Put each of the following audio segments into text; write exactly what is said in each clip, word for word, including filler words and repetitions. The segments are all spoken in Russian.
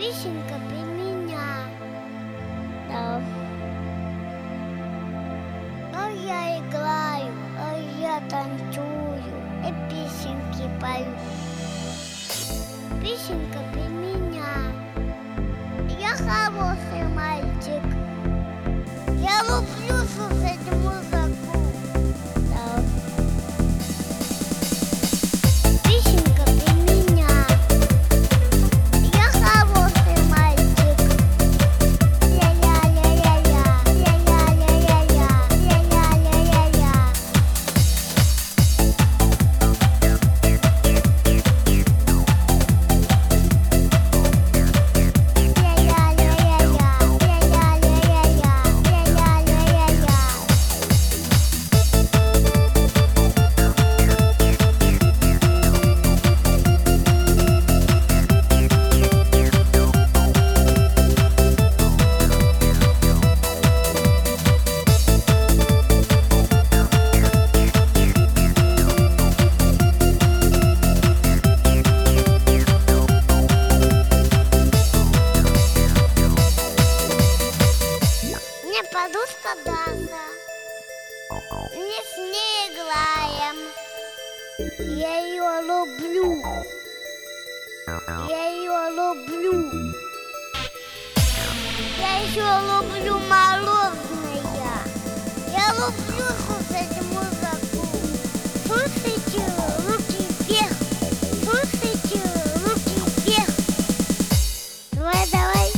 Песенка про меня. Да. А я играю, а я танцую и песенки пою. Песенка про меня. Я хороший мальчик. Я люблю слушать музыку. Да. Песенка про меня. Я хороший мальчик. Ля-ля-ля-ля-ля, ля-ля-ля-ля-ля, ля-ля-ля-ля-ля. Мне подушка Даша. Мы с ней играем. Я ее люблю. Я ее люблю. Я еще люблю мороженое. Я люблю слушать музыку. Слушайте, руки вверх. Слушайте, руки вверх. Давай, давай.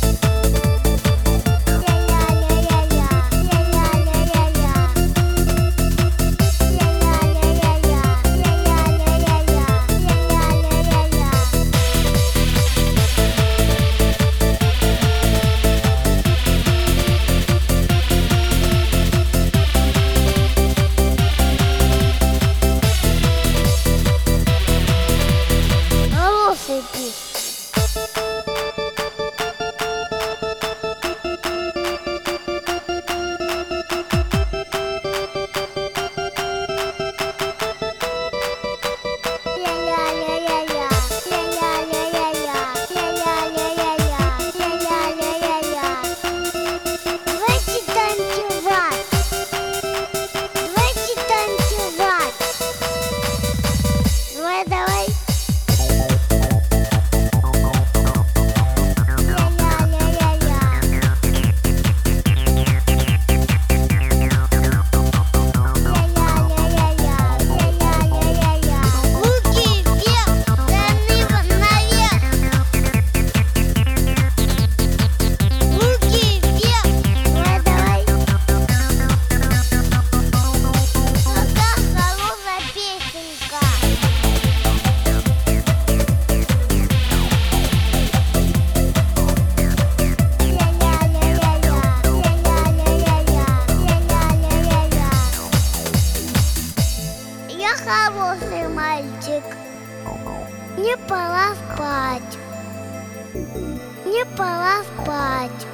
Я хороший мальчик. Мне пора спать. Мне пора спать.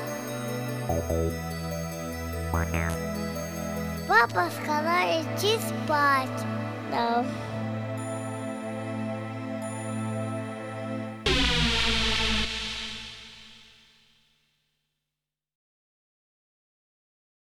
Папа сказал идти спать. Да.